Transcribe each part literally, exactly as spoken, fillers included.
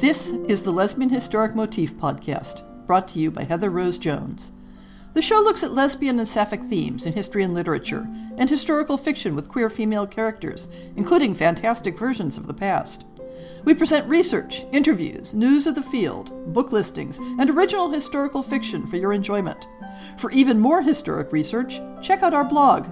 This is the Lesbian Historic Motif Podcast, brought to you by Heather Rose Jones. The show looks at lesbian and sapphic themes in history and literature, and historical fiction with queer female characters, including fantastic versions of the past. We present research, interviews, news of the field, book listings, and original historical fiction for your enjoyment. For even more historic research, check out our blog.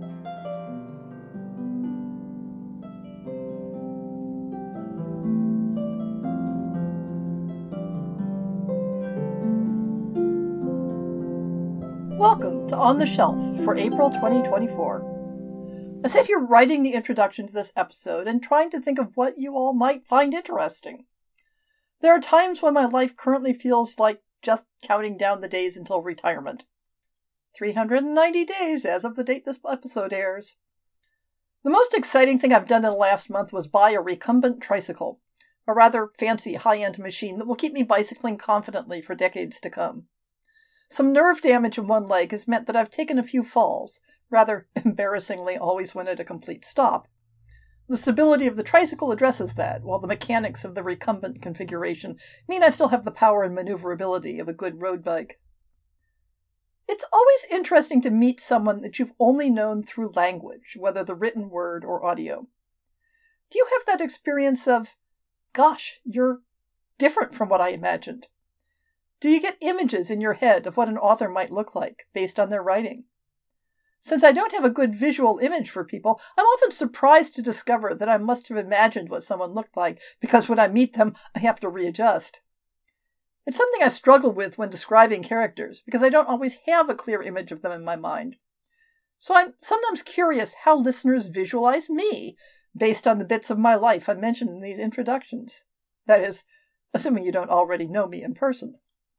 Welcome to On the Shelf for April twenty twenty-four. I sit here writing the introduction to this episode and trying to think of what you all might find interesting. There are times when my life currently feels like just counting down the days until retirement. three hundred ninety days as of the date this episode airs. The most exciting thing I've done in the last month was buy a recumbent tricycle, a rather fancy high-end machine that will keep me bicycling confidently for decades to come. Some nerve damage in one leg has meant that I've taken a few falls, rather embarrassingly always when at a complete stop. The stability of the tricycle addresses that, while the mechanics of the recumbent configuration mean I still have the power and maneuverability of a good road bike. It's always interesting to meet someone that you've only known through language, whether the written word or audio. Do you have that experience of, gosh, you're different from what I imagined? Do you get images in your head of what an author might look like based on their writing? Since I don't have a good visual image for people, I'm often surprised to discover that I must have imagined what someone looked like, because when I meet them, I have to readjust. It's something I struggle with when describing characters, because I don't always have a clear image of them in my mind. So I'm sometimes curious how listeners visualize me based on the bits of my life I mentioned in these introductions. That is, assuming you don't already know me in person.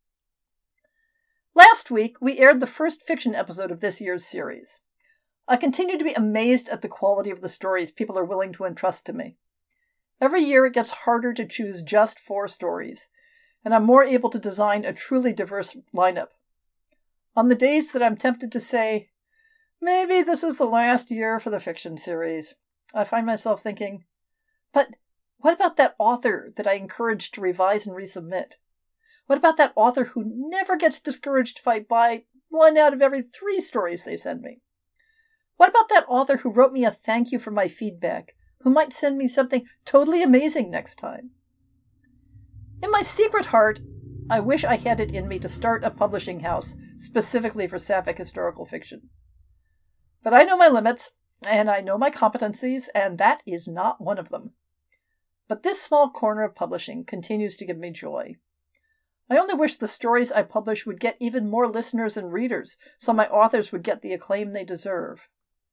Last week, we aired the first fiction episode of this year's series. I continue to be amazed at the quality of the stories people are willing to entrust to me. Every year it gets harder to choose just four stories, and I'm more able to design a truly diverse lineup. On the days that I'm tempted to say, maybe this is the last year for the fiction series, I find myself thinking, but what about that author that I encouraged to revise and resubmit? What about that author who never gets discouraged if I buy one out of every three stories they send me? What about that author who wrote me a thank you for my feedback, who might send me something totally amazing next time? In my secret heart, I wish I had it in me to start a publishing house specifically for sapphic historical fiction. But I know my limits, and I know my competencies, and that is not one of them. But this small corner of publishing continues to give me joy. I only wish the stories I publish would get even more listeners and readers, so my authors would get the acclaim they deserve.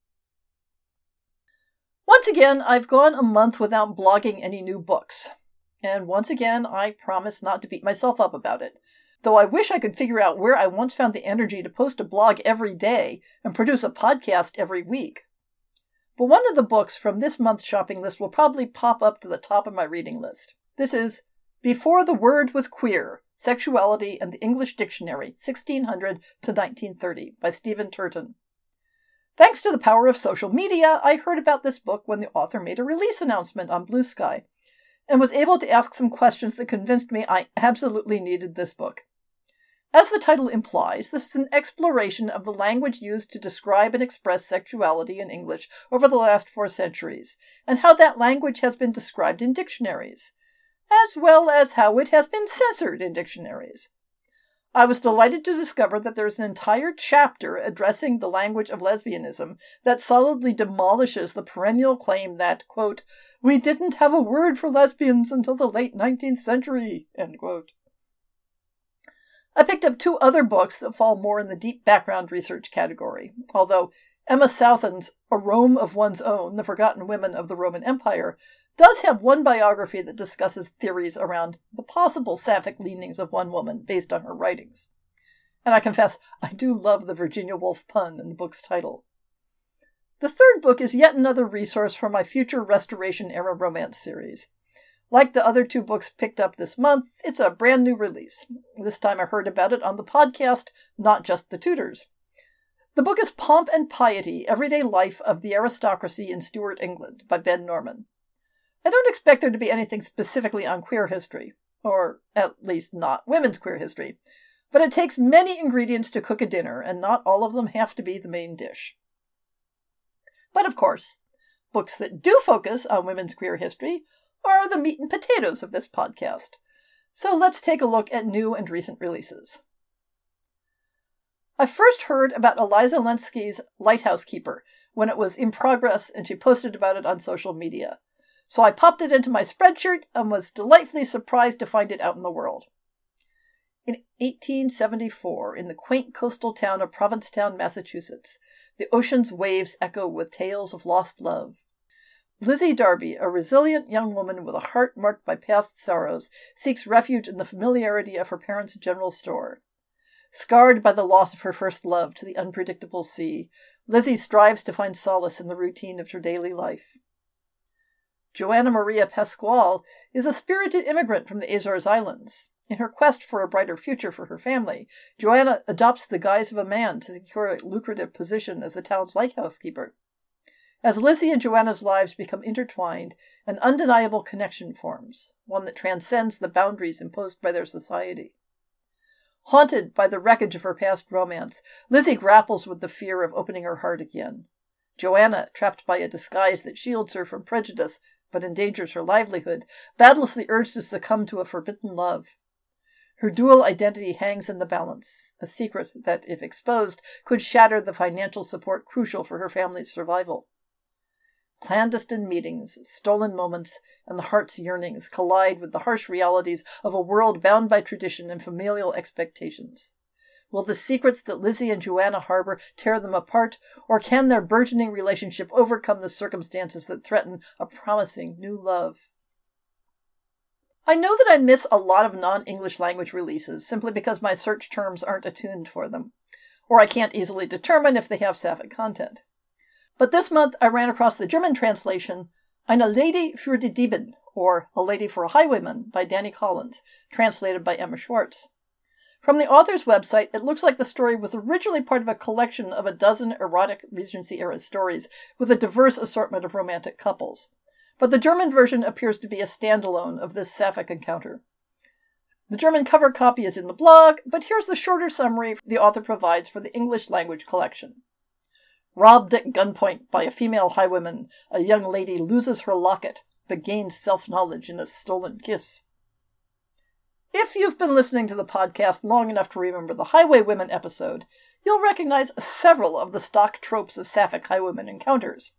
Once again, I've gone a month without blogging any new books. And once again, I promise not to beat myself up about it, though I wish I could figure out where I once found the energy to post a blog every day and produce a podcast every week. But one of the books from this month's shopping list will probably pop up to the top of my reading list. This is Before the Word Was Queer, Sexuality and the English Dictionary, sixteen hundred to nineteen thirty, by Stephen Turton. Thanks to the power of social media, I heard about this book when the author made a release announcement on Blue Sky, and was able to ask some questions that convinced me I absolutely needed this book. As the title implies, this is an exploration of the language used to describe and express sexuality in English over the last four centuries, and how that language has been described in dictionaries, as well as how it has been censored in dictionaries. I was delighted to discover that there is an entire chapter addressing the language of lesbianism that solidly demolishes the perennial claim that, quote, we didn't have a word for lesbians until the late nineteenth century, end quote. I picked up two other books that fall more in the deep background research category, although Emma Southan's A Rome of One's Own, The Forgotten Women of the Roman Empire, does have one biography that discusses theories around the possible sapphic leanings of one woman based on her writings. And I confess, I do love the Virginia Woolf pun in the book's title. The third book is yet another resource for my future Restoration-era romance series. Like the other two books picked up this month, it's a brand new release. This time I heard about it on the podcast, Not Just the Tudors. The book is Pomp and Piety, Everyday Life of the Aristocracy in Stuart England by Ben Norman. I don't expect there to be anything specifically on queer history. or at least not women's queer history. But it takes many ingredients to cook a dinner, and not all of them have to be the main dish. But of course, books that do focus on women's queer history are the meat and potatoes of this podcast. So let's take a look at new and recent releases. I first heard about Eliza Lenski's Lighthouse Keeper when it was in progress and she posted about it on social media. So I popped it into my spreadsheet and was delightfully surprised to find it out in the world. In eighteen seventy-four, in the quaint coastal town of Provincetown, Massachusetts, the ocean's waves echo with tales of lost love. Lizzie Darby, a resilient young woman with a heart marked by past sorrows, seeks refuge in the familiarity of her parents' general store. Scarred by the loss of her first love to the unpredictable sea, Lizzie strives to find solace in the routine of her daily life. Joanna Maria Pasquale is a spirited immigrant from the Azores Islands. In her quest for a brighter future for her family, Joanna adopts the guise of a man to secure a lucrative position as the town's lighthouse keeper. As Lizzie and Joanna's lives become intertwined, an undeniable connection forms, one that transcends the boundaries imposed by their society. Haunted by the wreckage of her past romance, Lizzie grapples with the fear of opening her heart again. Joanna, trapped by a disguise that shields her from prejudice but endangers her livelihood, battles the urge to succumb to a forbidden love. Her dual identity hangs in the balance, a secret that, if exposed, could shatter the financial support crucial for her family's survival. Clandestine meetings, stolen moments, and the heart's yearnings collide with the harsh realities of a world bound by tradition and familial expectations. Will the secrets that Lizzie and Joanna harbor tear them apart, or can their burgeoning relationship overcome the circumstances that threaten a promising new love? I know that I miss a lot of non-English language releases simply because my search terms aren't attuned for them, or I can't easily determine if they have sapphic content. But this month I ran across the German translation Eine Lady für die Dieben, or A Lady for a Highwayman, by Danny Collins, translated by Emma Schwartz. From the author's website, it looks like the story was originally part of a collection of a dozen erotic Regency-era stories with a diverse assortment of romantic couples. But the German version appears to be a standalone of this sapphic encounter. The German cover copy is in the blog, but here's the shorter summary the author provides for the English language collection. Robbed at gunpoint by a female highwayman, a young lady loses her locket, but gains self-knowledge in a stolen kiss. If you've been listening to the podcast long enough to remember the Highwaywomen episode, you'll recognize several of the stock tropes of sapphic highwayman encounters.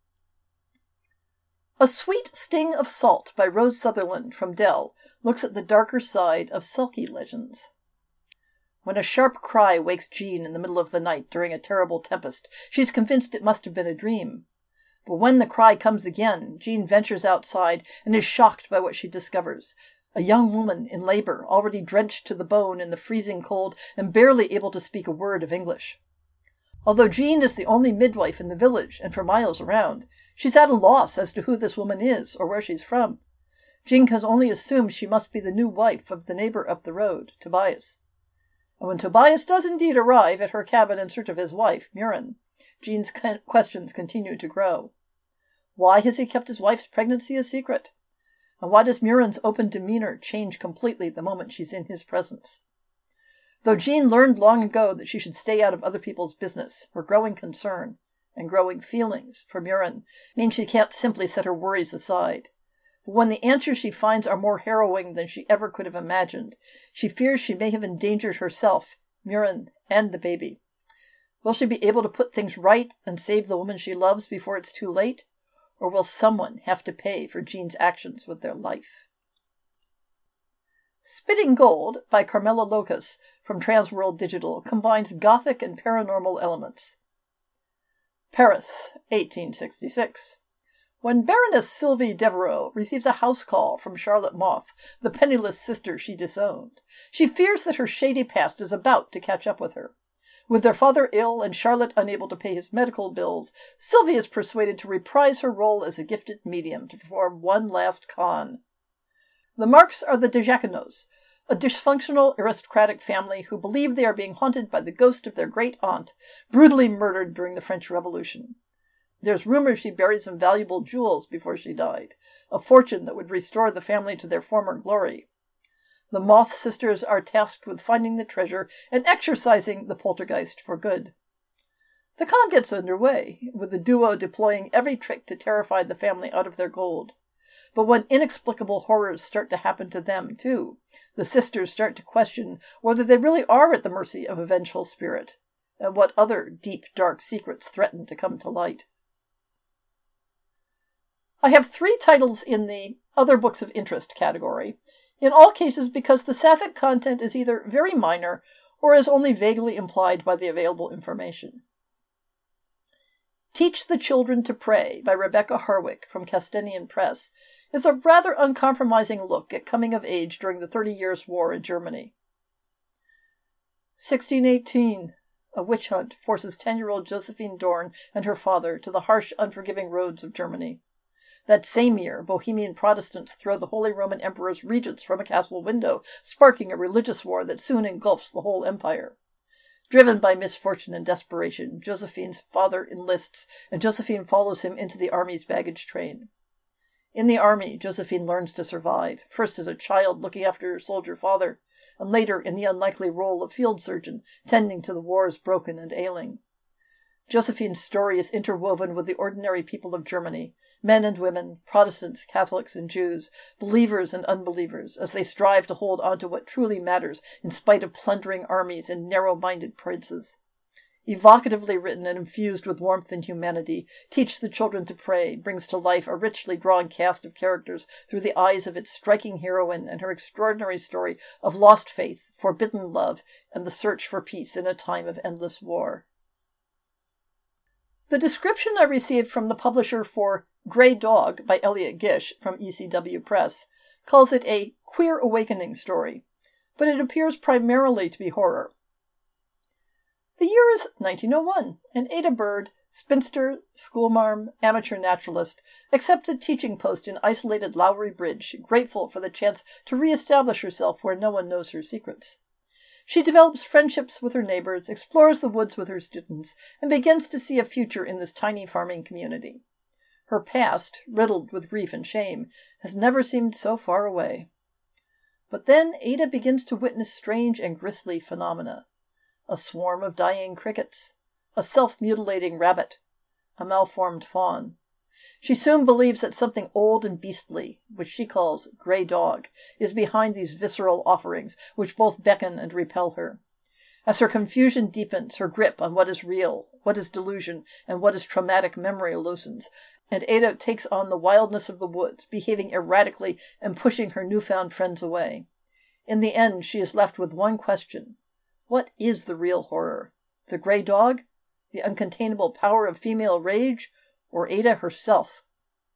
A Sweet Sting of Salt by Rose Sutherland from Dell looks at the darker side of Selkie legends. When a sharp cry wakes Jean in the middle of the night during a terrible tempest, she's convinced it must have been a dream. But when the cry comes again, Jean ventures outside and is shocked by what she discovers. A young woman in labor, already drenched to the bone in the freezing cold and barely able to speak a word of English. Although Jean is the only midwife in the village and for miles around, she's at a loss as to who this woman is or where she's from. Jean can only assume she must be the new wife of the neighbor up the road, Tobias. And when Tobias does indeed arrive at her cabin in search of his wife, Murin, Jean's questions continue to grow. Why has he kept his wife's pregnancy a secret? And why does Murin's open demeanor change completely the moment she's in his presence? Though Jean learned long ago that she should stay out of other people's business, her growing concern and growing feelings for Murin means she can't simply set her worries aside. But when the answers she finds are more harrowing than she ever could have imagined, she fears she may have endangered herself, Murin, and the baby. Will she be able to put things right and save the woman she loves before it's too late? Or will someone have to pay for Jean's actions with their life? Spitting Gold by Carmela Locus from Transworld Digital combines gothic and paranormal elements. Paris, eighteen sixty-six. When Baroness Sylvie Devereux receives a house call from Charlotte Moth, the penniless sister she disowned, she fears that her shady past is about to catch up with her. With their father ill and Charlotte unable to pay his medical bills, Sylvie is persuaded to reprise her role as a gifted medium to perform one last con. The Marks are the Dejaconos, a dysfunctional aristocratic family who believe they are being haunted by the ghost of their great-aunt, brutally murdered during the French Revolution. There's rumor she buried some valuable jewels before she died, a fortune that would restore the family to their former glory. The Moth sisters are tasked with finding the treasure and exorcising the poltergeist for good. The con gets underway, with the duo deploying every trick to terrify the family out of their gold. But when inexplicable horrors start to happen to them, too, the sisters start to question whether they really are at the mercy of a vengeful spirit, and what other deep, dark secrets threaten to come to light. I have three titles in the Other Books of Interest category, in all cases because the sapphic content is either very minor or is only vaguely implied by the available information. Teach the Children to Pray by Rebecca Harwick from Castanian Press is a rather uncompromising look at coming of age during the Thirty Years' War in Germany. sixteen eighteen. A witch hunt forces ten-year-old Josephine Dorn and her father to the harsh, unforgiving roads of Germany. That same year, Bohemian Protestants throw the Holy Roman Emperor's regents from a castle window, sparking a religious war that soon engulfs the whole empire. Driven by misfortune and desperation, Josephine's father enlists, and Josephine follows him into the army's baggage train. In the army, Josephine learns to survive, first as a child looking after her soldier father, and later in the unlikely role of field surgeon, tending to the war's broken and ailing. Josephine's story is interwoven with the ordinary people of Germany, men and women, Protestants, Catholics, and Jews, believers and unbelievers, as they strive to hold on to what truly matters in spite of plundering armies and narrow-minded princes. Evocatively written and infused with warmth and humanity, Teach the Children to Pray brings to life a richly drawn cast of characters through the eyes of its striking heroine and her extraordinary story of lost faith, forbidden love, and the search for peace in a time of endless war. The description I received from the publisher for Grey Dog by Elliot Gish from E C W Press calls it a queer awakening story, but it appears primarily to be horror. The year is nineteen oh one, and Ada Bird, spinster, schoolmarm, amateur naturalist, accepts a teaching post in isolated Lowry Bridge, grateful for the chance to re-establish herself where no one knows her secrets. She develops friendships with her neighbors, explores the woods with her students, and begins to see a future in this tiny farming community. Her past, riddled with grief and shame, has never seemed so far away. But then Ada begins to witness strange and grisly phenomena. A swarm of dying crickets, a self-mutilating rabbit, a malformed fawn. She soon believes that something old and beastly, which she calls Grey Dog, is behind these visceral offerings, which both beckon and repel her. As her confusion deepens, her grip on what is real, what is delusion, and what is traumatic memory loosens, and Ada takes on the wildness of the woods, behaving erratically and pushing her newfound friends away. In the end, she is left with one question. What is the real horror? The Grey Dog? The uncontainable power of female rage? Or Ada herself?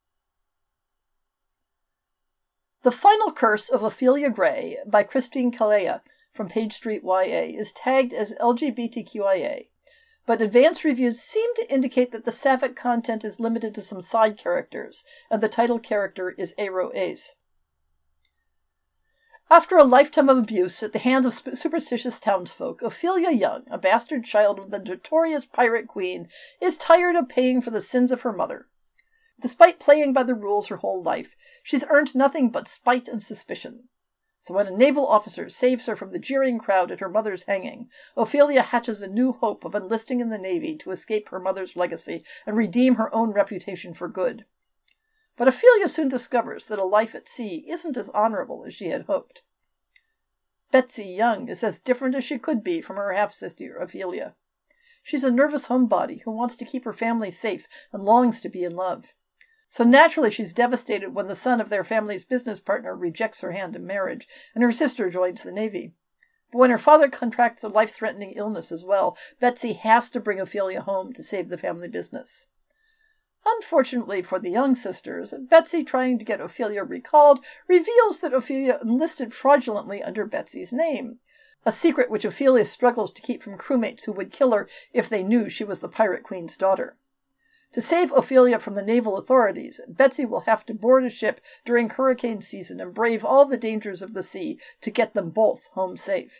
The Final Curse of Ophelia Gray by Christine Calleja from Page Street Y A is tagged as L G B T Q I A, but advanced reviews seem to indicate that the sapphic content is limited to some side characters, and the title character is Aro Ace. After a lifetime of abuse at the hands of superstitious townsfolk, Ophelia Young, a bastard child of the notorious pirate queen, is tired of paying for the sins of her mother. Despite playing by the rules her whole life, she's earned nothing but spite and suspicion. So when a naval officer saves her from the jeering crowd at her mother's hanging, Ophelia hatches a new hope of enlisting in the Navy to escape her mother's legacy and redeem her own reputation for good. But Ophelia soon discovers that a life at sea isn't as honorable as she had hoped. Betsy Young is as different as she could be from her half-sister Ophelia. She's a nervous homebody who wants to keep her family safe and longs to be in love. So naturally she's devastated when the son of their family's business partner rejects her hand in marriage, and her sister joins the Navy. But when her father contracts a life-threatening illness as well, Betsy has to bring Ophelia home to save the family business. Unfortunately for the Young sisters, Betsy trying to get Ophelia recalled reveals that Ophelia enlisted fraudulently under Betsy's name, a secret which Ophelia struggles to keep from crewmates who would kill her if they knew she was the pirate queen's daughter. To save Ophelia from the naval authorities, Betsy will have to board a ship during hurricane season and brave all the dangers of the sea to get them both home safe.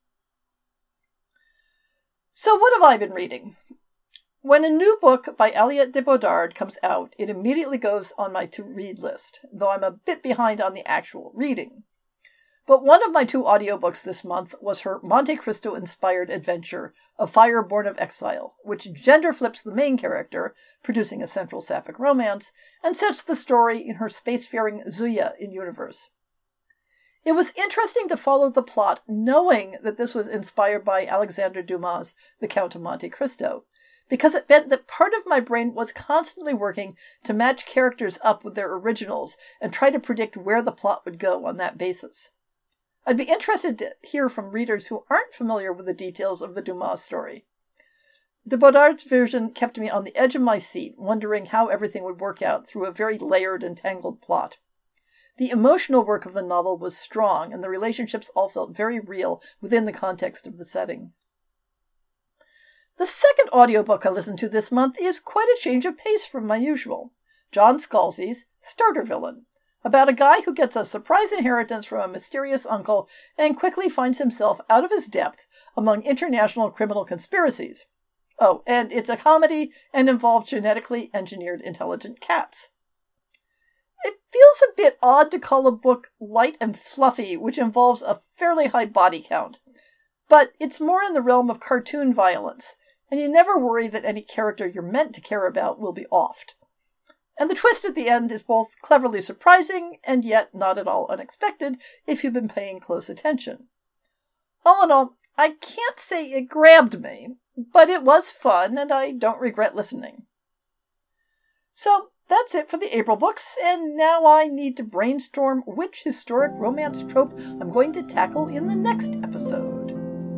So what have I been reading? When a new book by Aliette de Bodard comes out, it immediately goes on my to-read list, though I'm a bit behind on the actual reading. But one of my two audiobooks this month was her Monte Cristo-inspired adventure, A Fire Born of Exile, which gender flips the main character, producing a central sapphic romance, and sets the story in her spacefaring Zuya in universe. It was interesting to follow the plot knowing that this was inspired by Alexandre Dumas' The Count of Monte Cristo, because it meant that part of my brain was constantly working to match characters up with their originals and try to predict where the plot would go on that basis. I'd be interested to hear from readers who aren't familiar with the details of the Dumas story. De Baudard's version kept me on the edge of my seat, wondering how everything would work out through a very layered and tangled plot. The emotional work of the novel was strong, and the relationships all felt very real within the context of the setting. The second audiobook I listened to this month is quite a change of pace from my usual. John Scalzi's Starter Villain, about a guy who gets a surprise inheritance from a mysterious uncle and quickly finds himself out of his depth among international criminal conspiracies. Oh, and it's a comedy and involves genetically engineered intelligent cats. It feels a bit odd to call a book light and fluffy, which involves a fairly high body count, but it's more in the realm of cartoon violence, and you never worry that any character you're meant to care about will be offed. And the twist at the end is both cleverly surprising and yet not at all unexpected if you've been paying close attention. All in all, I can't say it grabbed me, but it was fun and I don't regret listening. So that's it for the April books, and now I need to brainstorm which historic romance trope I'm going to tackle in the next episode.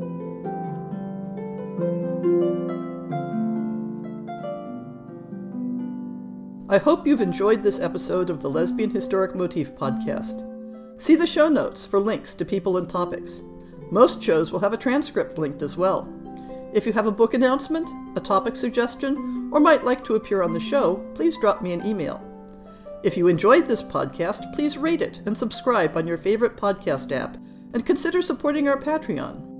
I hope you've enjoyed this episode of the Lesbian Historic Motif Podcast. See the show notes for links to people and topics. Most shows will have a transcript linked as well. If you have a book announcement, a topic suggestion, or might like to appear on the show, please drop me an email. If you enjoyed this podcast, please rate it and subscribe on your favorite podcast app, and consider supporting our Patreon.